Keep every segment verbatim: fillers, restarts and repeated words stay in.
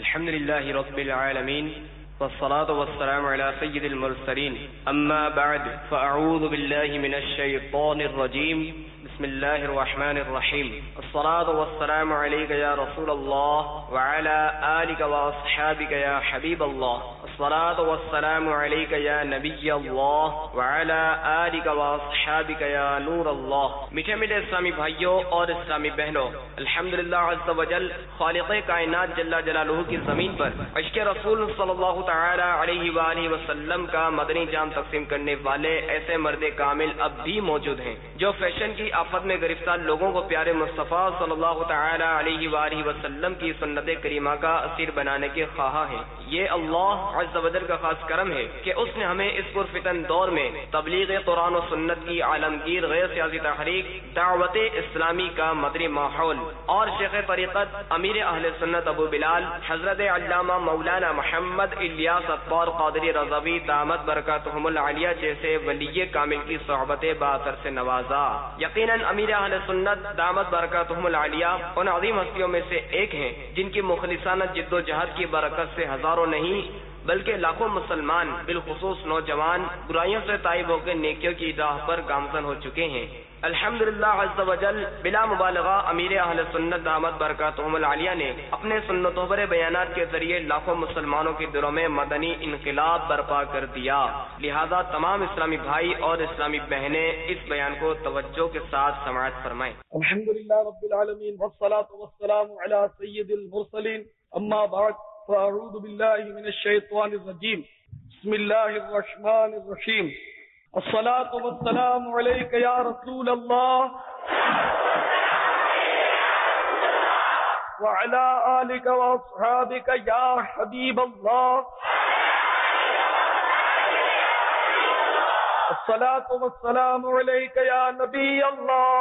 الحمد لله رب العالمين والصلاة والسلام على سيد المرسلين أما بعد فأعوذ بالله من الشيطان الرجيم بسم الله الرحمن الرحيم الصلاة والسلام عليك يا رسول الله وعلى آلك وأصحابك يا حبيب الله الصلاة والسلام عليك يا نبي الله وعلى آلك وأصحابك يا نور الله. میٹھے میٹھے اسلامی بھائیوں اور اسلامی بہنوں، الحمدللہ عز و جل خالق کائنات جل جلالہ کی زمین پر عشق رسول صلی اللہ تعالی علیہ وآلہ وسلم کا مدنی جام تقسیم کرنے والے ایسے مرد کامل اب بھی موجود ہیں جو فیشن کی آفت میں گرفتار لوگوں کو پیارے مصطفیٰ صلی اللہ تعالی علیہ وآلہ وسلم کی سنت کریمہ کا اسیر بنانے کے خواہاں ہیں. یہ اللہ عز و جل کا خاص کرم ہے کہ اس نے ہمیں اس پرفتن دور میں تبلیغ قرآن و سنت کی عالمگیر غیر سیاسی تحریک دعوت اسلامی کا مدنی ماحول اور شیخ طریقت امیر اہل سنت ابو بلال حضرت علامہ مولانا محمد الیاس اطوار قادری رضوی دامت برکاتہم العالیہ جیسے ولی کامل کی صحبت باثر سے نوازا. یقیناً امیر اہل سنت دامت برکاتہم العالیہ ان عظیم ہستیوں میں سے ایک ہیں جن کی مخلصانہ جد و جہد کی برکت سے ہزاروں نہیں بلکہ لاکھوں مسلمان بالخصوص نوجوان برائیوں سے تائب ہو کے نیکیوں کی راہ پر گامزن ہو چکے ہیں. الحمدللہ عز و جل بلا مبالغہ امیر اہل سنت دامت برکاتہم العالیہ نے اپنے سنتوں پر بیانات کے ذریعے لاکھوں مسلمانوں کے دلوں میں مدنی انقلاب برپا کر دیا. لہذا تمام اسلامی بھائی اور اسلامی بہنیں اس بیان کو توجہ کے ساتھ سماعت فرمائیں. الحمدللہ رب العالمین والصلاة والسلام علی سید المرسلین اما بعد فاعوذ باللہ من الشیطان الرجیم بسم اللہ الرحمن الرحیم الصلاة والسلام علیک یا رسول اللہ وعلى آلك وأصحابك يا حبيب الله الصلاة والسلام عليك يا نبي الله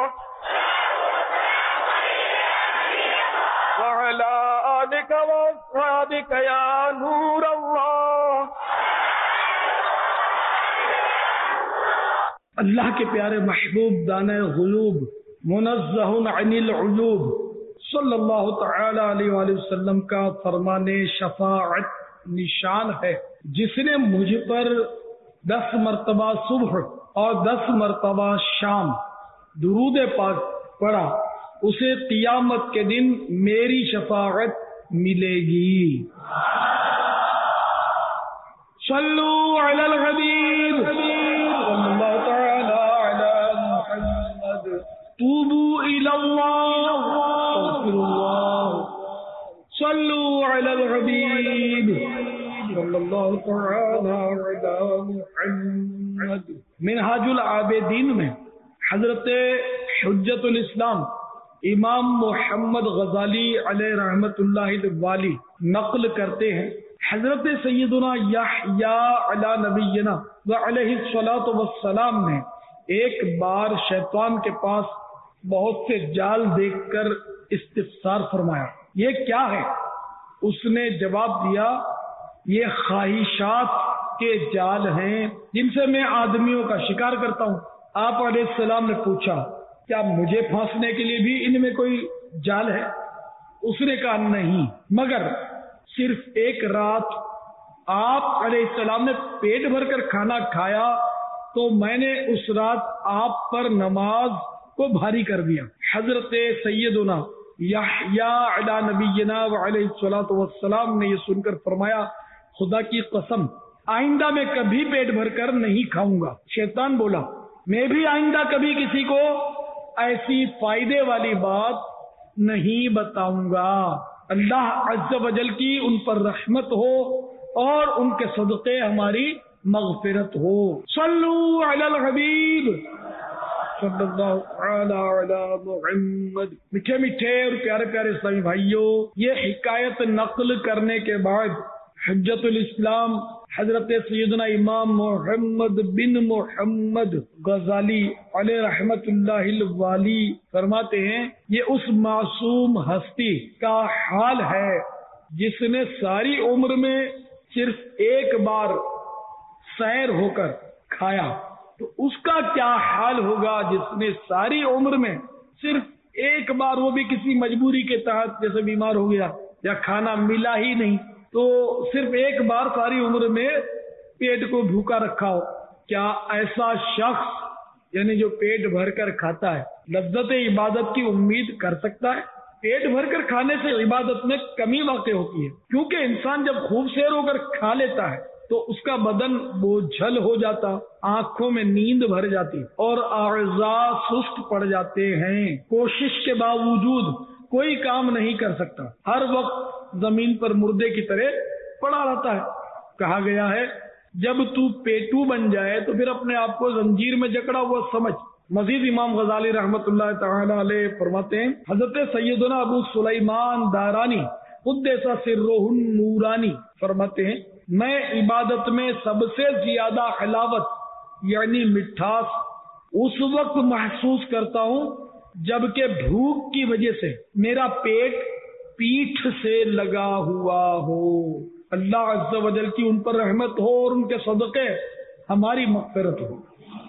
وعلى آلك وأصحابك يا نور الله. اللہ کے پیارے محبوب دانے غلوب منزہ عن العیوب صلی اللہ تعالی علیہ وآلہ وسلم کا فرمان شفاعت نشان ہے جس نے مجھ پر دس مرتبہ صبح اور دس مرتبہ شام درود پاک پڑھا اسے قیامت کے دن میری شفاعت ملے گی. صلو علی الحبیب صلی اللہ تعالی علی محمد توبوا الی اللہ استغفر اللہ صلو علی الحبیب صلی اللہ تعالی علی محمد. منہاج العابدین میں حضرت حجت الاسلام امام محمد غزالی علیہ رحمت اللہ الوالی نقل کرتے ہیں حضرت سیدنا یحییٰ علی نبینا وعلیہ الصلاۃ والسلام نے ایک بار شیطان کے پاس بہت سے جال دیکھ کر استفسار فرمایا یہ کیا ہے؟ اس نے جواب دیا یہ خواہشات کے جال ہیں جن سے میں آدمیوں کا شکار کرتا ہوں. آپ علیہ السلام نے پوچھا کیا مجھے پھانسنے کے لیے بھی ان میں کوئی جال ہے؟ اس نے کہا نہیں مگر صرف ایک رات آپ علیہ السلام نے پیٹ بھر کر کھانا کھایا تو میں نے اس رات آپ پر نماز کو بھاری کر دیا. حضرت سیدنا یحییٰ علی نبینا وعلیہ الصلوۃ والسلام نے یہ سن کر فرمایا خدا کی قسم آئندہ میں کبھی پیٹ بھر کر نہیں کھاؤں گا. شیطان بولا میں بھی آئندہ کبھی کسی کو ایسی فائدے والی بات نہیں بتاؤں گا. اللہ عز و جل کی ان پر رحمت ہو اور ان کے صدقے ہماری مغفرت ہو. صلو علی الحبیب صلی اللہ علی علی محمد. میٹھے میٹھے اور پیارے پیارے اسلامی بھائیوں یہ حکایت نقل کرنے کے بعد حجت الاسلام حضرت سیدنا امام محمد بن محمد غزالی علیہ رحمت اللہ الوالی فرماتے ہیں یہ اس معصوم ہستی کا حال ہے جس نے ساری عمر میں صرف ایک بار سیر ہو کر کھایا تو اس کا کیا حال ہوگا جس نے ساری عمر میں صرف ایک بار وہ بھی کسی مجبوری کے تحت جیسے بیمار ہو گیا یا کھانا ملا ہی نہیں تو صرف ایک بار ساری عمر میں پیٹ کو بھوکا رکھا ہو، کیا ایسا شخص یعنی جو پیٹ بھر کر کھاتا ہے لذت عبادت کی امید کر سکتا ہے؟ پیٹ بھر کر کھانے سے عبادت میں کمی واقع ہوتی ہے، کیونکہ انسان جب خوب سیر ہو کر کھا لیتا ہے تو اس کا بدن بوجھل ہو جاتا، آنکھوں میں نیند بھر جاتی اور اعضاء سست پڑ جاتے ہیں، کوشش کے باوجود کوئی کام نہیں کر سکتا، ہر وقت زمین پر مردے کی طرح پڑا رہتا ہے۔ کہا گیا ہے جب تو پیٹو بن جائے تو پھر اپنے آپ کو زنجیر میں جکڑا ہوا سمجھ۔ مزید امام غزالی رحمت اللہ تعالی علیہ فرماتے ہیں، حضرت سیدنا ابو سلیمان دارانی قدس سرہ النورانی فرماتے ہیں، میں عبادت میں سب سے زیادہ حلاوت یعنی مٹھاس اس وقت محسوس کرتا ہوں جبکہ بھوک کی وجہ سے میرا پیٹ پیٹھ سے لگا ہوا ہو۔ اللہ عز و جل کی ان پر رحمت ہو اور ان کے صدقے ہماری مغفرت ہو۔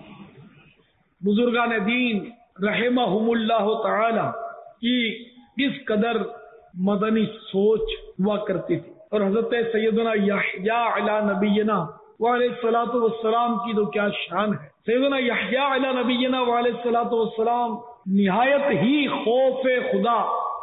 بزرگان دین رحمہم اللہ تعالی کی کس قدر مدنی سوچ ہوا کرتی تھی، اور حضرت سیدنا یحییٰ علی نبینا وعلیہ الصلوۃ والسلام کی تو کیا شان ہے۔ سیدنا یحییٰ علی نبینا وعلیہ الصلوۃ والسلام نہایت ہی خوف خدا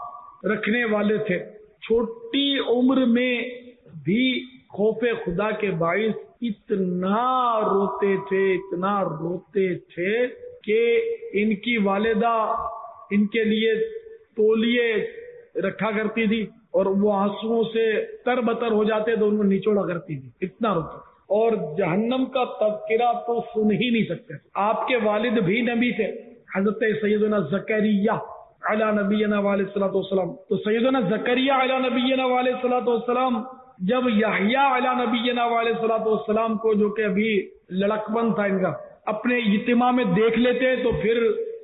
رکھنے والے تھے، چھوٹی عمر میں بھی خوف خدا کے باعث اتنا روتے تھے اتنا روتے تھے کہ ان کی والدہ ان کے لیے تولیے رکھا کرتی تھی اور وہ آنسوؤں سے تر بتر ہو جاتے تو ان کو نچوڑا کرتی تھی، اتنا روتے، اور جہنم کا تذکرہ تو سن ہی نہیں سکتے۔ آپ کے والد بھی نبی تھے، حضرت سیدنا زکریا علی نبینا علیہ الصلوۃ والسلام۔ تو سیدنا زکریا علی نبینا علیہ الصلوۃ والسلام جب یحییٰ علی نبینا علیہ الصلوۃ والسلام کو، جو کہ ابھی لڑکپن تھا ان کا، اپنے اجتماع میں دیکھ لیتے تو پھر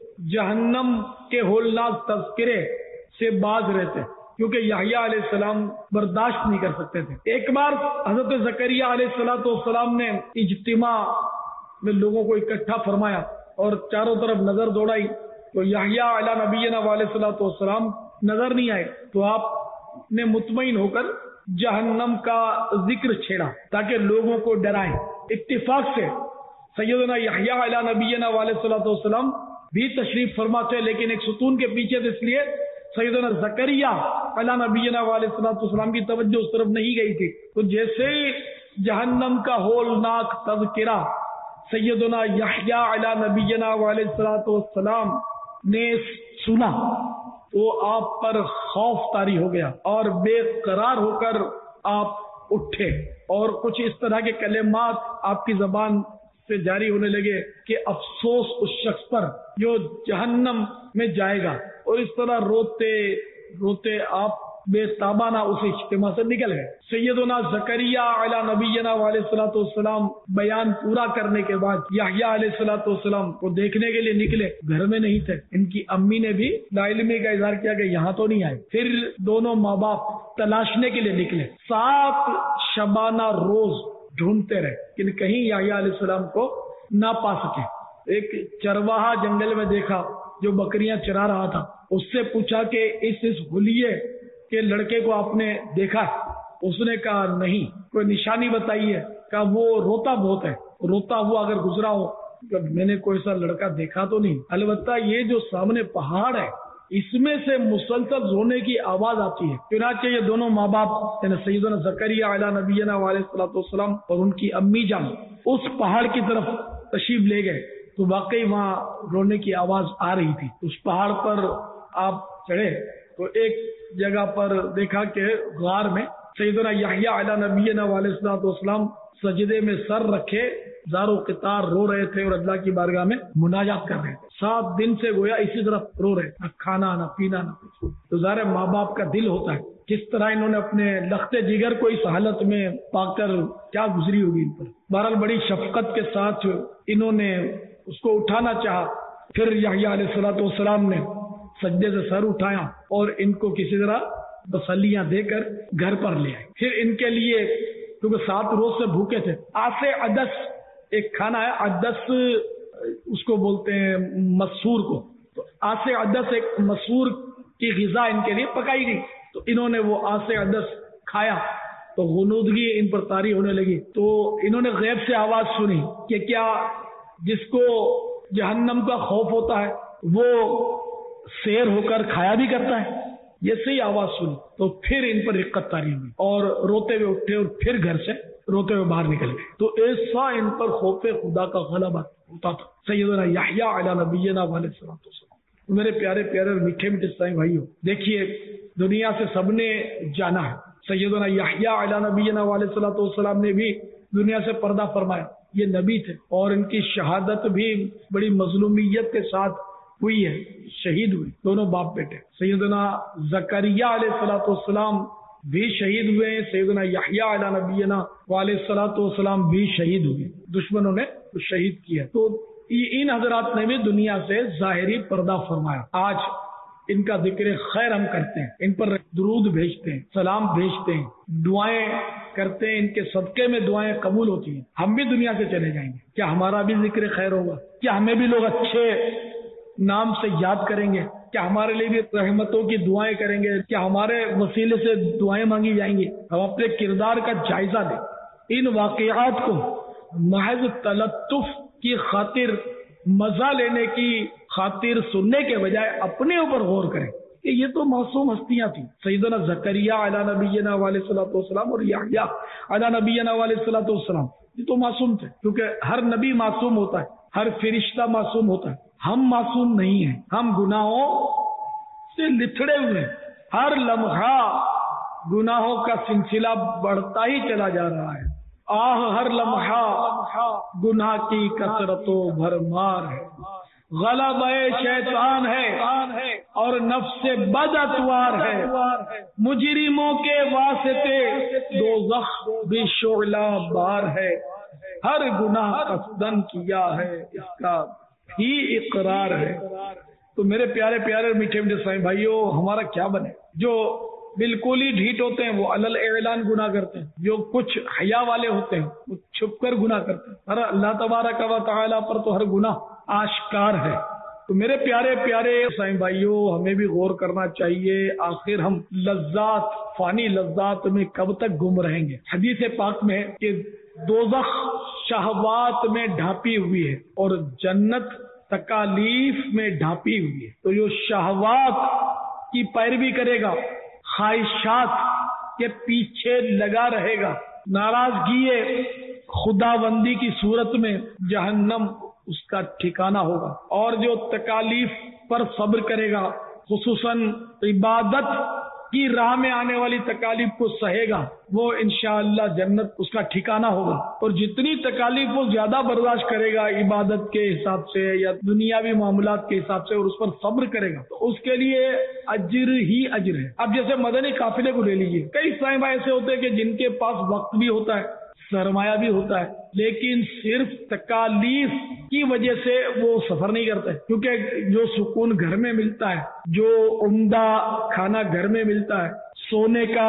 جہنم کے ہولناک تذکرے سے باز رہتے، کیونکہ یحییٰ علیہ السلام برداشت نہیں کر سکتے تھے۔ ایک بار حضرت زکریا علیہ الصلوۃ والسلام نے اجتماع میں لوگوں کو اکٹھا فرمایا اور چاروں طرف نظر دوڑائی تو یحییٰ علی نبینا علیہ الصلوۃ والسلام نظر نہیں آئے، تو آپ نے مطمئن ہو کر جہنم کا ذکر چھیڑا تاکہ لوگوں کو ڈرائیں۔ اتفاق سے سیدنا یحییٰ علی نبینا علیہ الصلوۃ والسلام بھی تشریف فرما تھے، لیکن ایک ستون کے پیچھے تھے، اس لیے سیدنا زکریا علی نبینا علیہ الصلوۃ والسلام کی توجہ اس طرف نہیں گئی تھی۔ تو جیسے ہی جہنم کا ہولناک تذکرہ سیدنا یحییٰ علی نبینا علیہ الصلوۃ والسلام نے سنا تو آپ پر خوف طاری ہو گیا اور بے قرار ہو کر آپ اٹھے، اور کچھ اس طرح کے کلمات آپ کی زبان سے جاری ہونے لگے کہ افسوس اس شخص پر جو جہنم میں جائے گا، اور اس طرح روتے روتے آپ بے تابانہ اس اجتماع سے نکل گئے۔ سیدنا زکریا علی نبینا علیہ الصلوۃ والسلام بیان پورا کرنے کے بعد یحییٰ علیہ الصلوۃ والسلام کو دیکھنے کے لیے نکلے، گھر میں نہیں تھے۔ ان کی امی نے بھی لا علمی کا اظہار کیا کہ یہاں تو نہیں آئے۔ پھر دونوں ماں باپ تلاشنے کے لیے نکلے، سات شبانہ روز ڈھونڈتے رہے لیکن کہیں یحییٰ علیہ السلام کو نہ پا سکے۔ ایک چرواہا جنگل میں دیکھا جو بکریاں چرا رہا تھا، اس سے پوچھا کہ اس اس حلیے کے لڑکے کو آپ نے دیکھا؟ اس نے کہا نہیں۔ کوئی نشانی بتائی ہے؟ کہا وہ روتا بہت ہے، روتا ہوا اگر گزرا ہو، کہ میں نے کوئی ایسا لڑکا دیکھا تو نہیں، البتہ یہ جو سامنے پہاڑ ہے اس میں سے مسلسل رونے کی آواز آتی ہے۔ چنانچہ یہ دونوں ماں باپ یعنی سیدنا زکریا علی نبینا علیہ الصلوۃ والسلام اور ان کی امی جان اس پہاڑ کی طرف تشریف لے گئے تو واقعی وہاں رونے کی آواز آ رہی تھی۔ اس پہاڑ پر آپ چڑھے تو ایک جگہ پر دیکھا کہ غار میں سیدنا یحییٰ علی نبینا علیہ الصلوۃ والسلام سجدے میں سر رکھے زار و قطار رو رہے تھے اور اللہ کی بارگاہ میں مناجات کر رہے تھے۔ سات دن سے گویا اسی طرح رو رہے، نہ کھانا نہ پینا نہ کچھ۔ تو ظاہر ماں باپ کا دل ہوتا ہے، کس طرح انہوں نے اپنے لخت جگر کو اس حالت میں پا کر کیا گزری ہوگی ان پر۔ بہرحال بڑی شفقت کے ساتھ انہوں نے اس کو اٹھانا چاہا، پھر یحییٰ علیہ الصلوۃ والسلام نے سجدے سے سر اٹھایا اور ان کو کسی طرح تسلیاں دے کر گھر پر لے آئے۔ پھر ان کے لیے کیونکہ سات روز سے بھوکے تھے، آسے عدس ایک کھانا ہے، عدس اس کو بولتے ہیں مسور کو، تو آسے عدس ایک مسور کی غذا ان کے لیے پکائی گئی۔ تو انہوں نے وہ آس عدس کھایا تو غنودگی ان پر طاری ہونے لگی. تو انہوں نے غیب سے آواز سنی کہ کیا جس کو جہنم کا خوف ہوتا ہے وہ سیر ہو کر کھایا بھی کرتا ہے. یہ صحیح آواز سنی تو پھر ان پر رقت طاری ہوئی اور روتے ہوئے اٹھے اور پھر گھر سے روتے ہوئے باہر نکل گئے. تو ایسا ان پر خوف خدا کا غلبہ ہوتا تھا. سیدنا یحییٰ علی نبینا علیہ الصلوۃ والسلام. میرے پیارے پیارے اور میٹھے میٹھے اسلامی بھائیو، دیکھیے دنیا سے سب نے جانا ہے. سیدنا یحییٰ علی نبینا علیہ الصلوۃ والسلام نے بھی دنیا سے پردہ فرمایا. یہ نبی تھے اور ان کی شہادت بھی بڑی مظلومیت کے ساتھ ہوئی ہے، شہید ہوئے دونوں باپ بیٹے. سیدنا زکریا علیہ الصلوۃ والسلام بھی شہید ہوئے ہیں، سیدنا یحییٰ علی نبینا علیہ الصلوۃ والسلام بھی شہید ہوئے، دشمنوں نے شہید کیا. تو ان حضرات نے بھی دنیا سے ظاہری پردہ فرمایا. آج ان کا ذکر خیر ہم کرتے ہیں، ان پر درود بھیجتے ہیں، سلام بھیجتے ہیں، دعائیں کرتے ہیں، ان کے صدقے میں دعائیں قبول ہوتی ہیں. ہم بھی دنیا سے چلے جائیں گے، کیا ہمارا بھی ذکر خیر ہوگا؟ کیا ہمیں بھی لوگ اچھے نام سے یاد کریں گے؟ کیا ہمارے لیے بھی رحمتوں کی دعائیں کریں گے؟ کیا ہمارے وسیلے سے دعائیں مانگی جائیں گی؟ ہم اپنے کردار کا جائزہ لیں. ان واقعات کو محض تلطف کی خاطر، مزہ لینے کی خاطر سننے کے بجائے اپنے اوپر غور کریں کہ یہ تو معصوم ہستیاں تھیں. سیدنا زکریا علی نبینا علیہ الصلوۃ والسلام اور یحییٰ علی نبینا علیہ الصلوۃ والسلام یہ تو معصوم تھے، کیونکہ ہر نبی معصوم ہوتا ہے، ہر فرشتہ معصوم ہوتا ہے. ہم معصوم نہیں ہیں، ہم گناہوں سے لتھڑے ہوئے ہیں. ہر لمحہ گناہوں کا سلسلہ بڑھتا ہی چلا جا رہا ہے. آہ ہر لمحہ گناہ کی کثرت و بھرمار ہے. غلبہ شیطان ہے اور نفس بد اتوار ہے. مجرموں کے واسطے دوزخ بھی شعلہ بار ہے. ہر گناہ قصدن کیا ہے، اس کا ہی اقرار ہے. تو میرے پیارے پیارے میٹھے میٹھے سائیں بھائیوں، ہمارا کیا بنے؟ جو بالکل ہی ڈھیٹ ہوتے ہیں وہ علل اعلان گناہ کرتے ہیں، جو کچھ حیا والے ہوتے ہیں وہ چھپ کر گناہ کرتے ہیں. اور اللہ تبارک و تعالی پر تو ہر گناہ آشکار ہے. تو میرے پیارے پیارے سائیں بھائیوں، ہمیں بھی غور کرنا چاہیے، آخر ہم لذات، فانی لذات میں کب تک گم رہیں گے؟ حدیث پاک میں ہے کہ دوزخ شہوات میں ڈھانپی ہوئی ہے اور جنت تکالیف میں ڈھانپی ہوئی ہے. تو جو شہوات کی پیروی کرے گا، خواہشات کے پیچھے لگا رہے گا، ناراضگی خدا بندی کی صورت میں جہنم اس کا ٹھکانہ ہوگا. اور جو تکالیف پر صبر کرے گا، خصوصاً عبادت کی راہ میں آنے والی تکالیف کو سہے گا، وہ انشاءاللہ جنت اس کا ٹھکانہ ہوگا. اور جتنی تکالیف وہ زیادہ برداشت کرے گا عبادت کے حساب سے یا دنیاوی معاملات کے حساب سے، اور اس پر صبر کرے گا، تو اس کے لیے اجر ہی اجر ہے. اب جیسے مدنی قافلے کو لے لیجیے، کئی صاحب ایسے ہوتے ہیں کہ جن کے پاس وقت بھی ہوتا ہے، سرمایہ بھی ہوتا ہے، لیکن صرف تکالیف کی وجہ سے وہ سفر نہیں کرتے، کیونکہ جو سکون گھر میں ملتا ہے، جو عمدہ کھانا گھر میں ملتا ہے، سونے کا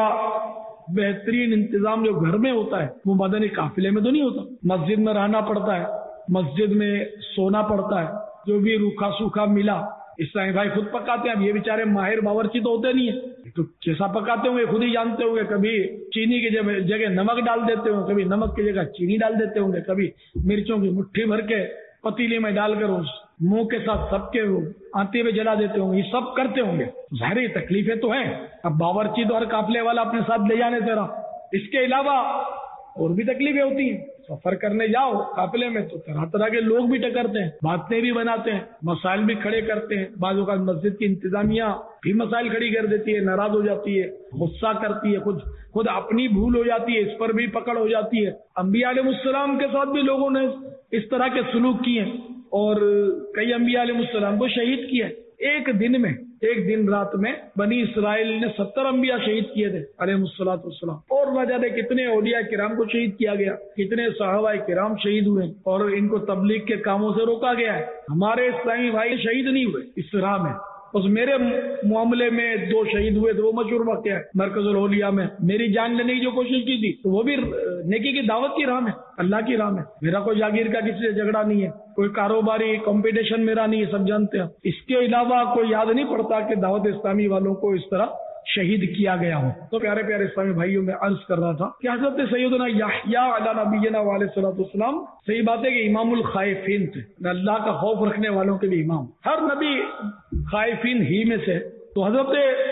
بہترین انتظام جو گھر میں ہوتا ہے، وہ مدنی قافلے میں تو نہیں ہوتا. مسجد میں رہنا پڑتا ہے، مسجد میں سونا پڑتا ہے، جو بھی روکھا سوکھا ملا اسلامی بھائی خود پکاتے ہیں. اب یہ بیچارے ماہر باورچی تو ہوتے نہیں ہیں، تو کیسا پکاتے ہوں گے خود ہی جانتے ہوں گے. کبھی چینی کی جگہ نمک ڈال دیتے ہوں، کبھی نمک کی جگہ چینی ڈال دیتے ہوں گے، کبھی مرچوں کی مٹھی بھر کے پتیلی میں ڈال کر اس منہ کے ساتھ سب کے آتے ہوئے جلا دیتے ہوں گے. یہ سب کرتے ہوں گے، ظاہری تکلیفیں تو ہیں. اب باورچی تو ہر قافلے والا اپنے ساتھ لے جانے تیرا، اس کے علاوہ اور بھی تکلیفیں ہوتی ہیں. سفر کرنے جاؤ قافلے میں تو طرح طرح کے لوگ بھی ٹکرتے ہیں، باتیں بھی بناتے ہیں، مسائل بھی کھڑے کرتے ہیں. بعض اوقات مسجد کی انتظامیہ بھی مسائل کھڑی کر دیتی ہے، ناراض ہو جاتی ہے، غصہ کرتی ہے، خود خود اپنی بھول ہو جاتی ہے، اس پر بھی پکڑ ہو جاتی ہے. انبیاء علیہ السلام کے ساتھ بھی لوگوں نے اس طرح کے سلوک کیے ہیں، اور کئی انبیاء علیہ السلام کو شہید کیا. ایک دن میں، ایک دن رات میں بنی اسرائیل نے ستر انبیاء شہید کیے تھے علیہ الصلوۃ والسلام. اور نہ جانے کتنے اولیاء کرام کو شہید کیا گیا، کتنے صحابہ کرام شہید ہوئے، اور ان کو تبلیغ کے کاموں سے روکا گیا ہے. ہمارے اسلامی بھائی شہید نہیں ہوئے اس راہ میں. اس میرے معاملے میں دو شہید ہوئے تھے، وہ مشہور واقعہ ہے. مرکز الاولیاء میں میری جان لینے کی جو کوشش کی تھی، تو وہ بھی نیکی کی دعوت کی راہ میں، اللہ کی راہ میں. میرا کوئی جاگیر کا کسی سے جھگڑا نہیں ہے، کوئی کاروباری کمپٹیشن میرا نہیں ہے، سب جانتے ہیں. اس کے علاوہ کوئی یاد نہیں پڑتا کہ دعوت اسلامی والوں کو اس طرح شہید کیا گیا ہوں۔ تو پیارے پیارے اسلامی بھائیوں میں عرض کر رہا تھا کہ حضرت سیدنا یحییٰ علی نبینا علیہ الصلوۃ والسلام، صحیح بات ہے کہ امام الخائفین تھے، اللہ کا خوف رکھنے والوں کے بھی امام، ہر نبی خائفین ہی میں سے۔ تو حضرت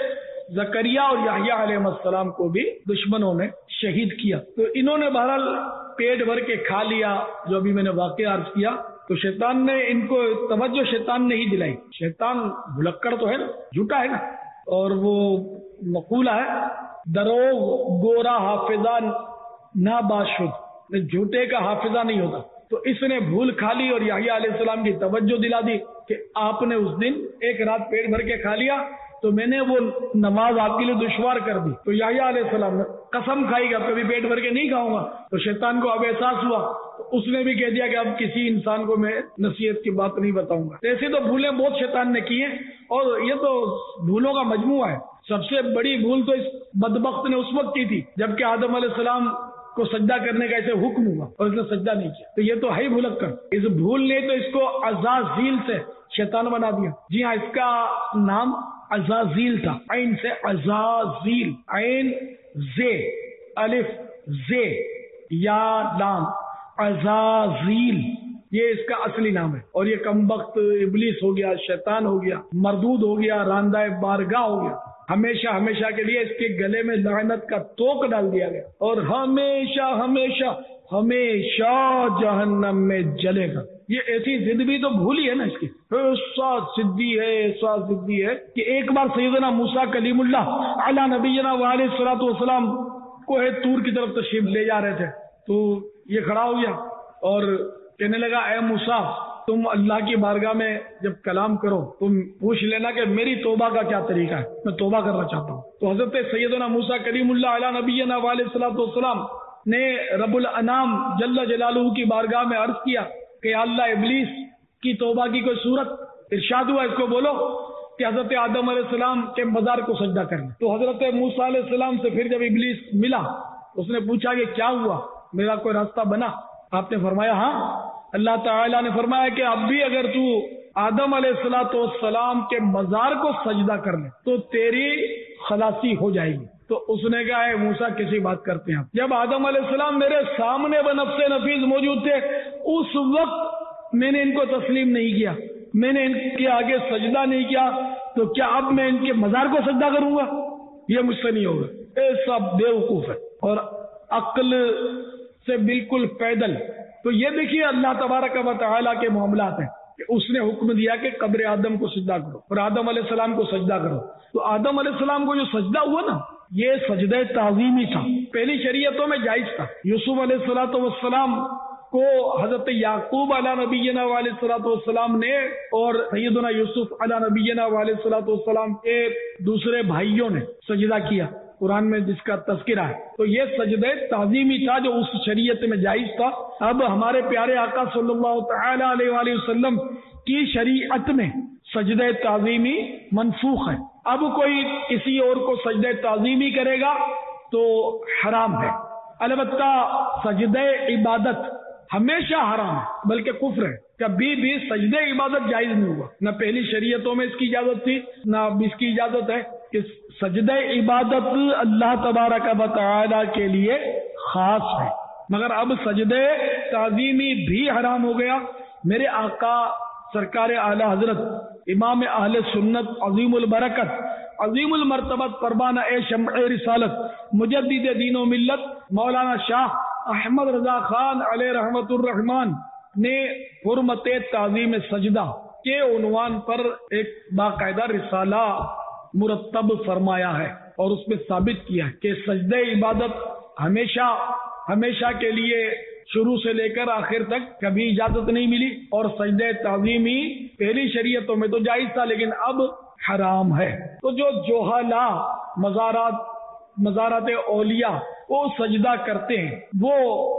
زکریا اور یحییٰ علیہ السلام کو بھی دشمنوں نے شہید کیا، تو انہوں نے بہرحال پیٹ بھر کے کھا لیا، جو ابھی میں نے واقعہ عرض کیا۔ تو شیطان نے ان کو توجہ شیطان نے ہی دلائی، شیطان بھلکڑ تو ہے نا، جھوٹا ہے نا، اور وہ مقولہ ہے دروغ گورا حافظہ نہ باشد، جھوٹے کا حافظہ نہیں ہوتا۔ تو اس نے بھول کھا لی اور یحییٰ علیہ السلام کی توجہ دلا دی کہ آپ نے اس دن ایک رات پیٹ بھر کے کھا لیا تو میں نے وہ نماز آپ کے لیے دشوار کر دی۔ تو یحییٰ علیہ السلام نے قسم کھائی کہ اب کبھی پیٹ بھر کے نہیں کھاؤں گا۔ تو شیطان کو اب احساس ہوا، تو اس نے بھی کہہ دیا کہ اب کسی انسان کو میں نصیحت کی بات نہیں بتاؤں گا۔ ایسی تو بھولیں بہت شیطان نے کی ہیں، اور یہ تو بھولوں کا مجموعہ ہے۔ سب سے بڑی بھول تو اس بدبخت نے اس وقت کی تھی جبکہ آدم علیہ السلام کو سجدہ کرنے کا اسے حکم ہوا اور اس نے سجدہ نہیں کیا، تو یہ تو ہے ہی بھلکڑ۔ اس بھول نے تو اس کو عزازیل سے شیطان بنا دیا۔ جی ہاں، اس کا نام عزازیل تھا، عین سے عزازیل، عین زے الف زے یا لام، عزازیل یہ اس کا اصلی نام ہے۔ اور یہ کمبخت ابلیس ہو گیا، شیطان ہو گیا، مردود ہو گیا، راندہ بارگاہ ہو گیا، ہمیشہ ہمیشہ کے لیے اس کے گلے میں لعنت کا توق ڈال دیا گیا، اور ہمیشہ ہمیشہ ہمیشہ جہنم میں جلے گا۔ یہ ایسی ضد بھی تو بھولی ہے نا اس کی، ایسا ضدی ہے ایسا ضدی ہے کہ ایک بار سیدنا موسیٰ کلیم اللہ علی نبینا وعلیہ الصلوۃ والسلام کوہ طور کی طرف تشریف لے جا رہے تھے، تو یہ کھڑا ہو گیا اور کہنے لگا اے موسیٰ، تم اللہ کی بارگاہ میں جب کلام کرو تم پوچھ لینا کہ میری توبہ کا کیا طریقہ ہے، میں توبہ کرنا چاہتا ہوں۔ تو حضرت سیدنا موسیٰ کلیم اللہ علی نبینا وعلیہ الصلوۃ والسلام نے رب الانام جل جلالہ کی بارگاہ میں عرض کیا کہ اللہ ابلیس کی توبہ کی کوئی صورت؟ ارشاد ہوا اس کو بولو کہ حضرت آدم علیہ السلام کے مزار کو سجدہ کرنا۔ تو حضرت موسیٰ علیہ السلام سے پھر جب ابلیس ملا، اس نے پوچھا کہ کیا ہوا، میرا کوئی راستہ بنا؟ آپ نے فرمایا ہاں۔ اللہ تعالیٰ نے فرمایا کہ اب بھی اگر تو آدم علیہ الصلوۃ والسلام کے مزار کو سجدہ کر لے تو تیری خلاصی ہو جائے گی۔ تو اس نے کہا اے موسیٰ کسی بات کرتے ہیں، جب آدم علیہ السلام میرے سامنے بنفس نفیس موجود تھے اس وقت میں نے ان کو تسلیم نہیں کیا، میں نے ان کے آگے سجدہ نہیں کیا، تو کیا اب میں ان کے مزار کو سجدہ کروں گا؟ یہ مجھ سے نہیں ہوگا۔ ایسا بیوقوف ہے اور عقل سے بالکل پیدل۔ تو یہ دیکھیے اللہ تبارک و تعالیٰ کے معاملات ہیں کہ اس نے حکم دیا کہ قبر آدم کو سجدہ کرو اور آدم علیہ السلام کو سجدہ کرو۔ تو آدم علیہ السلام کو جو سجدہ ہوا نا، یہ سجدہ تعظیمی تھا، پہلی شریعتوں میں جائز تھا۔ یوسف علیہ الصلوۃ والسلام کو حضرت یعقوب علیہ نبینا علیہ الصلوۃ والسلام نے اور سیدنا یوسف علیہ نبینا علیہ الصلوۃ والسلام کے دوسرے بھائیوں نے سجدہ کیا، قرآن میں جس کا تذکرہ ہے۔ تو یہ سجدہ تعظیمی تھا جو اس شریعت میں جائز تھا۔ اب ہمارے پیارے آقا صلی اللہ تعالی علیہ وآلہ وسلم کی شریعت میں سجدہ تعظیمی منسوخ ہے۔ اب کوئی کسی اور کو سجدہ تعظیمی کرے گا تو حرام ہے، البتہ سجدہ عبادت ہمیشہ حرام ہے بلکہ کفر ہے، کبھی بھی سجدہ عبادت جائز نہیں ہوا، نہ پہلی شریعتوں میں اس کی اجازت تھی نہ اب اس کی اجازت ہے کہ سجدہ عبادت اللہ تبارک و تعالی کے لیے خاص ہے، مگر اب سجدہ تعظیمی بھی حرام ہو گیا۔ میرے آقا سرکار اعلی حضرت امام اہل سنت عظیم البرکت عظیم المرتبت قربان اے شمع رسالت مجدد دین و ملت مولانا شاہ احمد رضا خان علیہ رحمت الرحمان نے حرمت تعظیم سجدہ کے عنوان پر ایک باقاعدہ رسالہ مرتب فرمایا ہے اور اس میں ثابت کیا ہے کہ سجدہ عبادت ہمیشہ ہمیشہ کے لیے شروع سے لے کر آخر تک کبھی اجازت نہیں ملی، اور سجدہ تعظیمی پہلی شریعتوں میں تو جائز تھا لیکن اب حرام ہے۔ تو جو جوہلا مزارات مزارات اولیاء وہ سجدہ کرتے ہیں وہ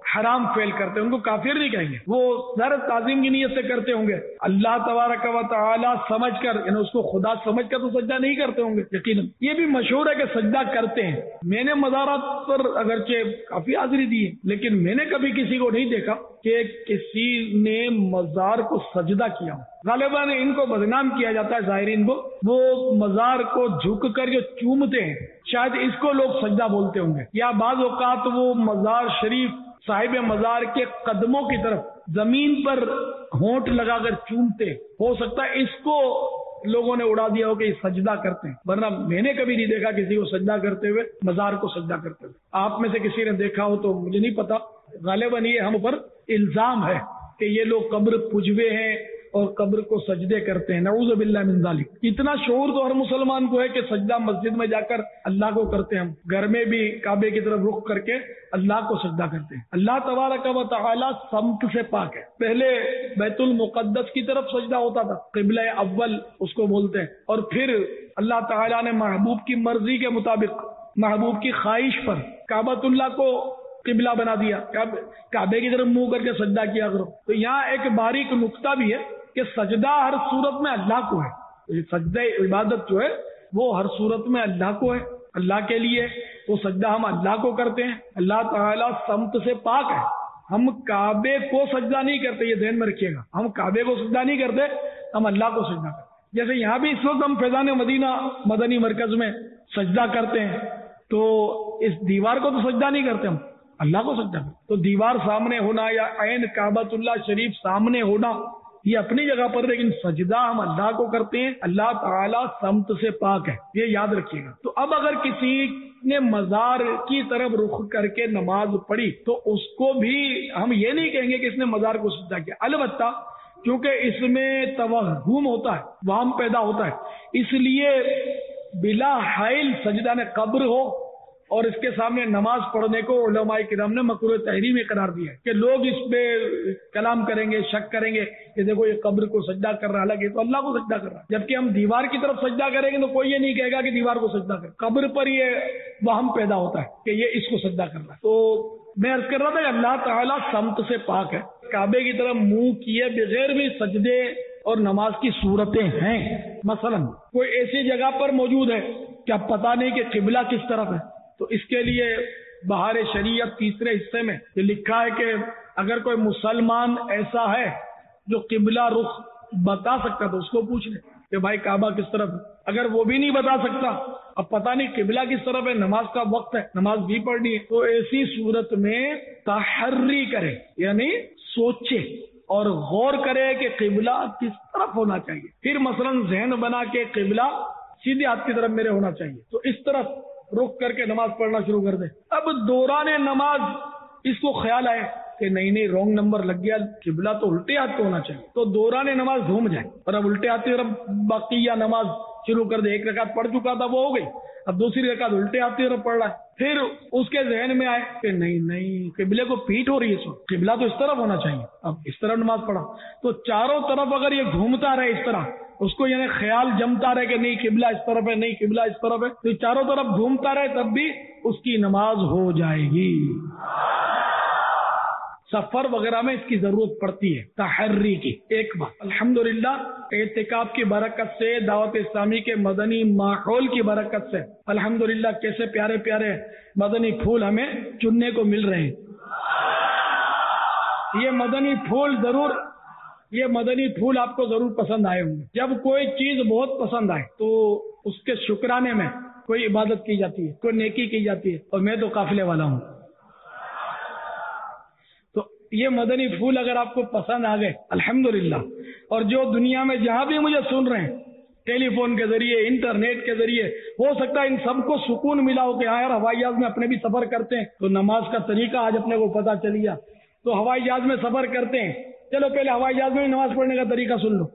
حرام فعل کرتے ہیں ان کو کافر نہیں کہیں گے، وہ ظاہر تعظیم کی نیت سے کرتے ہوں گے، اللہ تبارک و تعالی سمجھ کر یعنی اس کو خدا سمجھ کر تو سجدہ نہیں کرتے ہوں گے یقیناً۔ یہ بھی مشہور ہے کہ سجدہ کرتے ہیں، میں نے مزارات پر اگرچہ کافی حاضری دی ہے لیکن میں نے کبھی کسی کو نہیں دیکھا کہ کسی نے مزار کو سجدہ کیا ہو۔ غالباً ان کو بدنام کیا جاتا ہے زائرین کو، وہ مزار کو جھک کر جو چومتے ہیں شاید اس کو لوگ سجدہ بولتے ہوں گے، یا بعض اوقات وہ مزار شریف صاحب مزار کے قدموں کی طرف زمین پر ہونٹ لگا کر چومتے، ہو سکتا ہے اس کو لوگوں نے اڑا دیا ہو کہ یہ سجدہ کرتے ہیں، ورنہ میں نے کبھی نہیں دیکھا کسی کو سجدہ کرتے ہوئے، مزار کو سجدہ کرتے ہوئے۔ آپ میں سے کسی نے دیکھا ہو تو مجھے نہیں پتا، غالباً یہ ہم پر الزام ہے کہ یہ لوگ قبر پجوے ہیں اور قبر کو سجدے کرتے ہیں، نعوذ باللہ من ذالک۔ اتنا شعور تو ہر مسلمان کو ہے کہ سجدہ مسجد میں جا کر اللہ کو کرتے ہیں، ہم گھر میں بھی کعبے کی طرف رخ کر کے اللہ کو سجدہ کرتے ہیں۔ اللہ تبارک و تعالی سمت سے پاک ہے، پہلے بیت المقدس کی طرف سجدہ ہوتا تھا، قبلہ اول اس کو بولتے ہیں، اور پھر اللہ تعالی نے محبوب کی مرضی کے مطابق محبوب کی خواہش پر کعبۃ اللہ کو قبلہ بنا دیا، کعبے کی طرف منہ کر کے سجدہ کیا کرو۔ تو یہاں ایک باریک نقطہ بھی ہے کہ سجدہ ہر صورت میں اللہ کو ہے، سجدہ عبادت جو ہے وہ ہر صورت میں اللہ کو ہے، اللہ کے لیے، وہ سجدہ ہم اللہ کو کرتے ہیں۔ اللہ تعالیٰ سمت سے پاک ہے، ہم کعبے کو سجدہ نہیں کرتے، یہ ذہن میں رکھیے گا، ہم کعبے کو سجدہ نہیں کرتے، ہم اللہ کو سجدہ کرتے۔ جیسے یہاں بھی اس وقت ہم فیضان مدینہ مدنی مرکز میں سجدہ کرتے ہیں تو اس دیوار کو تو سجدہ نہیں کرتے، ہم اللہ کو سجدہ کرتے۔ تو دیوار سامنے ہونا یا عین کعبۃ اللہ شریف سامنے ہونا یہ اپنی جگہ پر، لیکن سجدہ ہم اللہ کو کرتے ہیں، اللہ تعالیٰ سمت سے پاک ہے، یہ یاد رکھیے گا۔ تو اب اگر کسی نے مزار کی طرف رخ کر کے نماز پڑھی تو اس کو بھی ہم یہ نہیں کہیں گے کہ اس نے مزار کو سجدہ کیا، البتہ کیونکہ اس میں توہم ہوتا ہے، وہم پیدا ہوتا ہے، اس لیے بلا حائل سجدہ نے قبر ہو اور اس کے سامنے نماز پڑھنے کو علماء کرام نے مکروہ تحریمی قرار دیا ہے کہ لوگ اس پہ کلام کریں گے، شک کریں گے کہ دیکھو یہ قبر کو سجدہ کر رہا ہے، حالانکہ تو اللہ کو سجدہ کر رہا ہے۔ جبکہ ہم دیوار کی طرف سجدہ کریں گے تو کوئی یہ نہیں کہے گا کہ دیوار کو سجدہ کر، قبر پر یہ وہم پیدا ہوتا ہے کہ یہ اس کو سجدہ کر رہا ہے۔ تو میں عرض کر رہا تھا کہ اللہ تعالیٰ سمت سے پاک ہے، کعبے کی طرف منہ کیے بغیر بھی سجدے اور نماز کی صورتیں ہیں۔ مثلا کوئی ایسی جگہ پر موجود ہے کہ اب پتہ نہیں کہ قبلہ کس طرف ہے، تو اس کے لیے بہار شریعت تیسرے حصے میں یہ لکھا ہے کہ اگر کوئی مسلمان ایسا ہے جو قبلہ رخ بتا سکتا تو اس کو پوچھ لے کہ بھائی کعبہ کس طرف ہے۔ اگر وہ بھی نہیں بتا سکتا، اب پتہ نہیں قبلہ کس طرف ہے، نماز کا وقت ہے، نماز بھی پڑھنی ہے، تو ایسی صورت میں تحری کرے، یعنی سوچے اور غور کرے کہ قبلہ کس طرف ہونا چاہیے، پھر مثلا ذہن بنا کے قبلہ سیدھے ہاتھ کی طرف میرے ہونا چاہیے، تو اس طرف رک کر کے نماز پڑھنا شروع کر دے۔ اب دوران نماز اس کو خیال آئے کہ نہیں نہیں رونگ نمبر لگ گیا، قبلہ تو الٹے ہاتھ کو ہونا چاہیے، تو دوران نماز گھوم جائے اور اب الٹے ہاتھ کی طرف باقیہ نماز شروع کر دے۔ ایک رکعت پڑھ چکا تھا وہ ہو گئی، اب دوسری رکعت الٹے ہاتھ کی طرف پڑھ رہا ہے، پھر اس کے ذہن میں آئے کہ نہیں نہیں قبلے کو پیٹ ہو رہی ہے، اس وقت قبلہ تو اس طرف ہونا چاہیے، اب اس طرف نماز پڑھا، تو چاروں طرف اگر یہ گھومتا رہے اس طرح، اس کو یعنی خیال جمتا رہے کہ نہیں قبلہ اس طرف ہے، نہیں قبلہ اس طرف ہے، تو چاروں طرف گھومتا رہے تب بھی اس کی نماز ہو جائے گی۔ سفر وغیرہ میں اس کی ضرورت پڑتی ہے تحری کی۔ ایک بات الحمدللہ اعتکاف کی برکت سے، دعوت اسلامی کے مدنی ماحول کی برکت سے الحمدللہ کیسے پیارے پیارے مدنی پھول ہمیں چننے کو مل رہے ہیں۔ یہ مدنی پھول ضرور یہ مدنی پھول آپ کو ضرور پسند آئے ہوں گے۔ جب کوئی چیز بہت پسند آئے تو اس کے شکرانے میں کوئی عبادت کی جاتی ہے، کوئی نیکی کی جاتی ہے، اور میں تو قافلے والا ہوں، تو یہ مدنی پھول اگر آپ کو پسند آ گئے الحمدللہ، اور جو دنیا میں جہاں بھی مجھے سن رہے ہیں ٹیلی فون کے ذریعے، انٹرنیٹ کے ذریعے، ہو سکتا ہے ان سب کو سکون ملا ہو کہ ہاں یار ہوائی جہاز میں اپنے بھی سفر کرتے ہیں تو نماز کا طریقہ آج اپنے کو پتہ چل گیا، تو ہوائی جہاز میں سفر کرتے ہیں، چلو پہلے ہوائی جہاز میں نماز پڑھنے کا طریقہ سن لو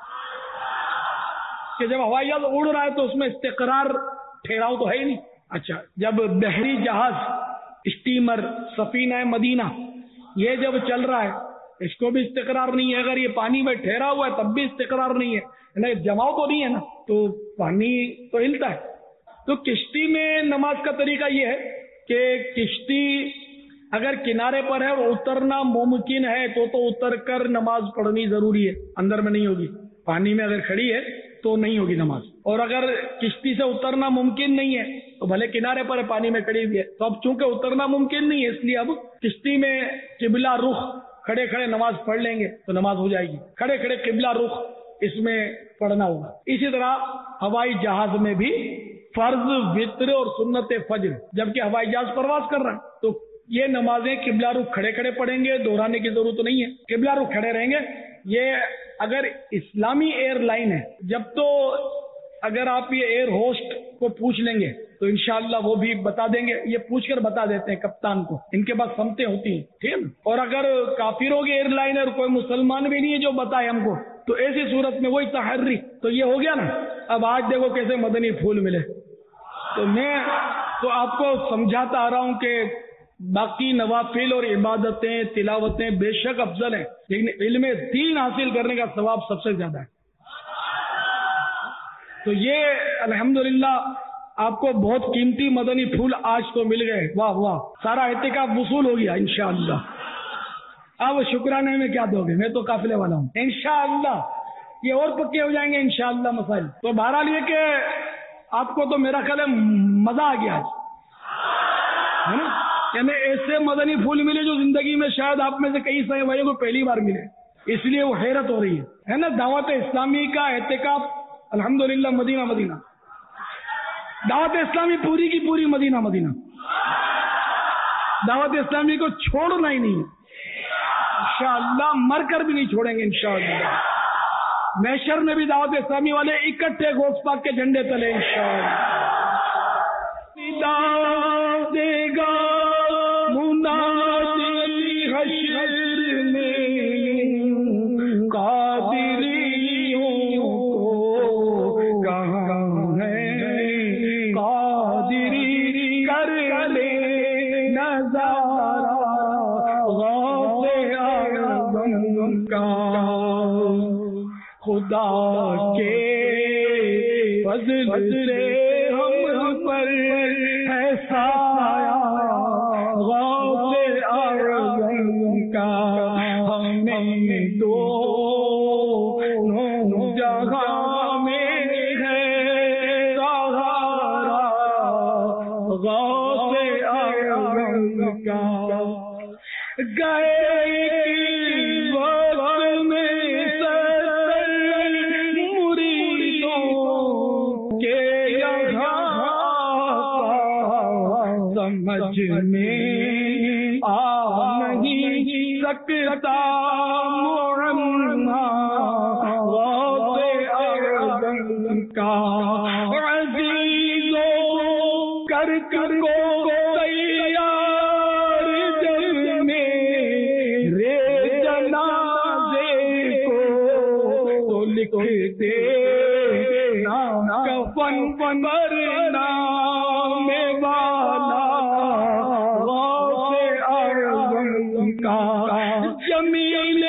کہ جب ہوائی جہاز اڑ رہا ہے تو اس میں استقرار ٹھہراؤ تو ہے ہی نہیں۔ اچھا، جب بحری جہاز، اسٹیمر، سفینہ مدینہ یہ جب چل رہا ہے اس کو بھی استقرار نہیں ہے، اگر یہ پانی میں ٹھہرا ہوا ہے تب بھی استقرار نہیں ہے، جماؤ تو نہیں ہے نا، تو پانی تو ہلتا ہے۔ تو کشتی میں نماز کا طریقہ یہ ہے کہ کشتی اگر کنارے پر ہے اور اترنا ممکن ہے تو تو اتر کر نماز پڑھنی ضروری ہے، اندر میں نہیں ہوگی. پانی میں اگر کھڑی ہے تو نہیں ہوگی نماز. اور اگر کشتی سے اترنا ممکن نہیں ہے تو بھلے کنارے پر ہے، پانی میں کھڑی ہوئی ہے، تو اب چونکہ اترنا ممکن نہیں ہے اس لیے اب کشتی میں قبلہ رخ کھڑے کھڑے نماز پڑھ لیں گے تو نماز ہو جائے گی. کھڑے کھڑے قبلہ رخ اس میں پڑھنا ہوگا. اسی طرح ہوائی جہاز میں بھی فرض، وتر اور سنت فجر، جبکہ ہوائی جہاز پرواز کر رہا ہے تو یہ نمازیں قبلہ رخ کھڑے کھڑے پڑھیں گے، دہرانے کی ضرورت نہیں ہے، قبلہ رخ کھڑے رہیں گے. یہ اگر اسلامی ایئر لائن ہے، جب تو اگر آپ یہ ایئر ہوسٹ کو پوچھ لیں گے تو انشاءاللہ وہ بھی بتا دیں گے. یہ پوچھ کر بتا دیتے ہیں کپتان کو، ان کے پاس سمتیں ہوتی ہیں، ٹھیک ہے. اور اگر کافروں کی ایئر لائن ہے اور کوئی مسلمان بھی نہیں ہے جو بتائے ہم کو، تو ایسی صورت میں وہی تحری، تو یہ ہو گیا نا. اب آج دیکھو کیسے مدنی پھول ملے. تو میں تو آپ کو سمجھاتا آ رہا ہوں کہ باقی نوافل اور عبادتیں، تلاوتیں بے شک افضل ہیں، لیکن علم دین حاصل کرنے کا ثواب سب سے زیادہ ہے. تو یہ الحمدللہ آپ کو بہت قیمتی مدنی پھول آج تو مل گئے. واہ واہ، سارا اعتکاف وصول ہو گیا انشاءاللہ. اب شکرانے میں کیا دو گے، میں تو قافلے والا ہوں انشاءاللہ. یہ اور پکے ہو جائیں گے انشاءاللہ مسائل. تو بہرحال یہ کہ آپ کو تو میرا خیال ہے مزہ آ گیا ہے نا. یعنی ایسے مدنی پھول ملے جو زندگی میں شاید آپ میں سے کئی سارے بھائیوں کو پہلی بار ملے، اس لیے وہ حیرت ہو رہی ہے نا. دعوت اسلامی کا اعتکاف الحمدللہ مدینہ مدینہ، دعوت اسلامی پوری کی پوری مدینہ مدینہ، دعوت اسلامی کو چھوڑنا ہی نہیں انشاءاللہ، مر کر بھی نہیں چھوڑیں گے انشاءاللہ. محشر میں بھی دعوت اسلامی والے اکٹھے غوث پاک کے جھنڈے تلے انشاءاللہ. دے گا منادی حشر میں قادریوں کو کہاں ہے، قادری کر لے نظارہ غوث اعظم کا. خدا کے فضل سے ہم پر ہے سایہ غوث اعظم کا. ہمیں دو جہاں میں ہے سہارا غوث اعظم کا. گئے سمجھ میں آ نہیں سکتا معمہ غوث اعظم کا. عزیزوں کر کر کو تیار جب میرے جنازے کو تو لکھ دے کفن پر نام والا غوث اعظم کا. جمیل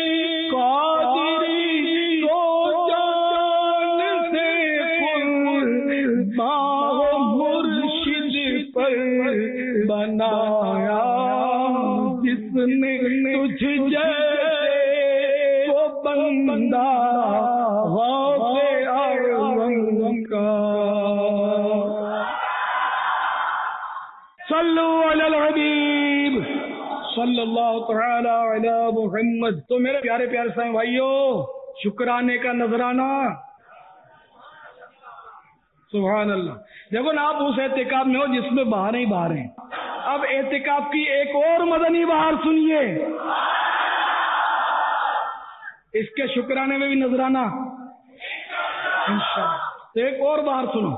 قادری تو جان سے پر باہ مرشد پر بنایا، جس نے تجھ جیسے وہ بندہ غوث اعظم کا. صلو علی الحبیب صلی اللہ تعالی علی محمد. تو میرے پیارے پیارے سائیں بھائیو، شکرانے کا نذرانہ سبحان اللہ. دیکھو نا، آپ اس اعتکاف میں ہو جس میں باہر ہی باہر ہیں. اب اعتکاف کی ایک اور مدنی بہار سنیے، اس کے شکرانے میں بھی نذرانہ انشاءاللہ. تو ایک اور بہار سنو.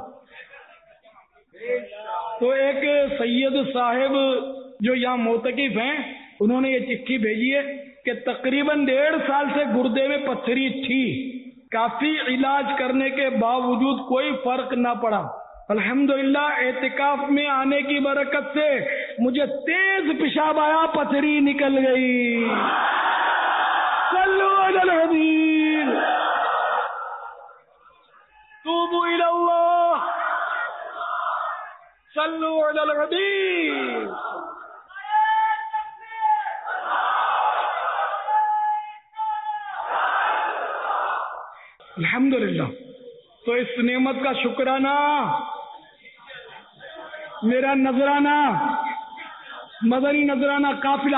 تو ایک سید صاحب جو یہاں معتکف ہیں، انہوں نے یہ چٹھی بھیجی ہے کہ تقریباً ڈیڑھ سال سے گردے میں پتھری تھی، کافی علاج کرنے کے باوجود کوئی فرق نہ پڑا. الحمدللہ اعتکاف میں آنے کی برکت سے مجھے تیز پیشاب آیا، پتھری نکل گئی. صلو علی الحبیب. توبوا الی اللہ. صلو علی الحبیب. الحمدللہ. تو اس نعمت کا شکرانہ میرا نذرانہ مدنی نذرانہ قافلہ،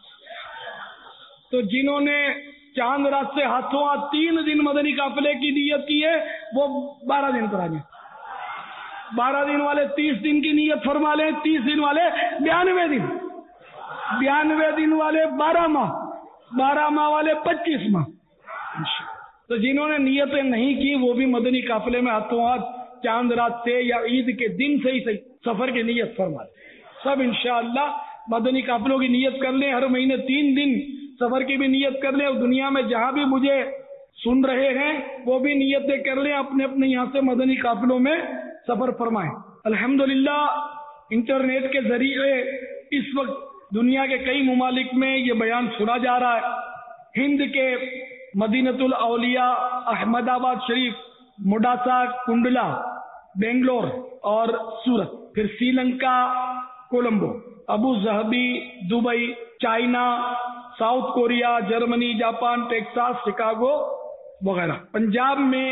تو جنہوں نے چاند رات سے ہاتھوں ہاتھ تین دن مدنی قافلے کی نیت کی ہے وہ بارہ دن کرا لیں. بارہ دن والے تیس دن کی نیت فرما لیں، تیس دن والے بیانوے دن، بیانوے دن والے بارہ ماہ، بارہ ماہ والے پچیس ماہ. تو جنہوں نے نیتیں نہیں کی وہ بھی مدنی قافلے میں ہاتھوں ہاتھ چاند رات سے یا عید کے دن سے ہی صحیح سفر کی نیت فرما لیں. سب انشاءاللہ مدنی قافلوں کی نیت کر لیں. ہر مہینے تین دن سفر کی بھی نیت کر لیں. اور دنیا میں جہاں بھی مجھے سن رہے ہیں وہ بھی نیتیں کر لیں، اپنے اپنے یہاں سے مدنی قافلوں میں سفر فرمائیں. الحمدللہ انٹرنیٹ کے ذریعے اس وقت دنیا کے کئی ممالک میں یہ بیان سنا جا رہا ہے. ہند کے مدینۃ الاولیاء احمد آباد شریف، موڈاسا، کنڈلا، بنگلور اور سورت، پھر Sri Lanka Colombo, Abu Dhabi Dubai, China, South Korea, Germany, Japan, Texas, Chicago وغیرہ. پنجاب میں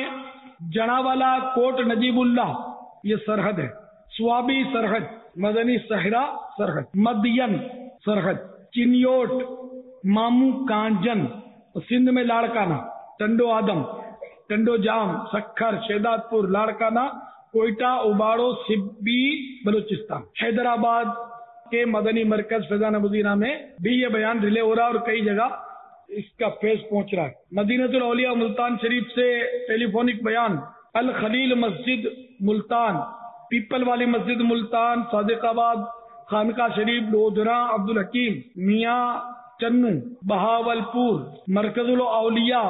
جناوالا کوٹ نجیب اللہ یہ سرحد ہے. سوابی سرحد، مدنی صحرا سرحد، مدین سرحد، چنیوٹ، مامو کانجن، سندھ میں لاڑکانہ، ٹنڈو آدم، ٹنڈو جام، سکھر، شہداد پور، لاڑکانہ، کوئٹہ، اباڑو، سبی، بلوچستان. حیدرآباد کے مدنی مرکز فیضان مدینہ میں بھی یہ بیان ریلے ہو رہا ہے اور کئی جگہ اس کا فیض پہنچ رہا ہے. مدینۃ الاولیاء ملتان شریف سے ٹیلی فونک بیان، الخلیل مسجد ملتان، پیپل والی مسجد ملتان، صادق آباد خانقاہ شریف، لودھرا، عبدالحکیم میاں چنو، بہاول پور، مرکز الاولیاء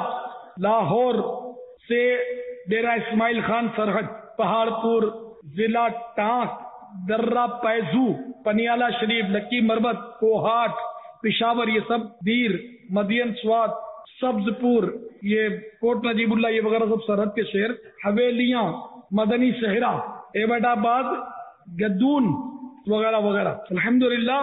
لاہور سے ڈیرہ اسماعیل خان سرحد، پہاڑ پور، ضلع ٹانک، درہ پیزو، پنیالہ شریف، لکی مربت، کوہاٹ، پشاور، یہ سب دیر، مدین سوات، سبز پور، یہ کوٹ نجیب اللہ، یہ وغیرہ سب سرحد کے شہر. حویلیاں، مدنی صحرا، ایبٹ آباد، گدون وغیرہ وغیرہ. الحمدللہ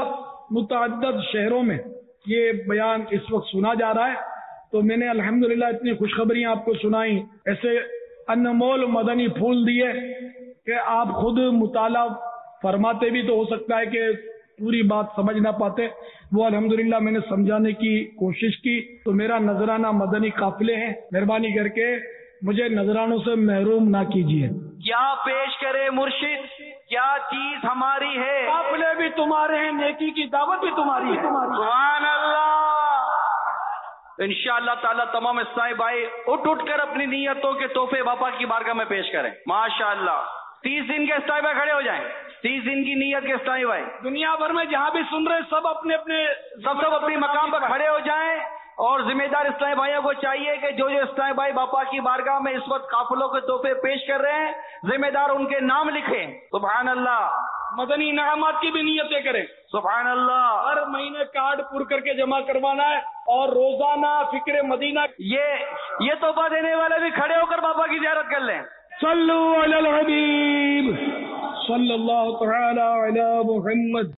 متعدد شہروں میں یہ بیان اس وقت سنا جا رہا ہے. تو میں نے الحمدللہ اتنی خوشخبریاں آپ کو سنائیں، ایسے انمول مدنی پھول دیے کہ آپ خود مطالعہ فرماتے بھی تو ہو سکتا ہے کہ پوری بات سمجھ نہ پاتے. وہ الحمدللہ میں نے سمجھانے کی کوشش کی. تو میرا نذرانہ مدنی قافلے ہیں، مہربانی کر کے مجھے نذرانوں سے محروم نہ کیجیے. کیا پیش کرے مرشد، کیا چیز ہماری ہے، قافلے بھی تمہارے ہیں، نیکی کی دعوت بھی تمہاری ہے. سبحان اللہ. انشاءاللہ تعالی تمام اسلامی بھائی اٹھ اٹھ کر اپنی نیتوں کے تحفے باپا کی بارگاہ میں پیش کریں. ماشاءاللہ تیس دن کے اسلامی بھائی کھڑے ہو جائیں، تیس دن کی نیت کے اسلامی بھائی دنیا بھر میں جہاں بھی سن رہے سب اپنے اپنے سب سب اپنی مقام پر کھڑے ہو جائیں. اور ذمہ دار اسلامی بھائیوں کو چاہیے کہ جو جو اسلامی بھائی باپا کی بارگاہ میں اس وقت قافلوں کے تحفے پیش کر رہے ہیں، ذمہ دار ان کے نام لکھیں. سبحان اللہ. مدنی انعامات کی بھی نیتیں کریں. سبحان اللہ. ہر مہینے کارڈ پر کر کے جمع کروانا ہے اور روزانہ فکر مدینہ. یہ یہ تحفہ دینے والے بھی کھڑے ہو کر باپا کی زیارت کر لیں. صلو علی الحبیب صلی اللہ تعالی علی محمد.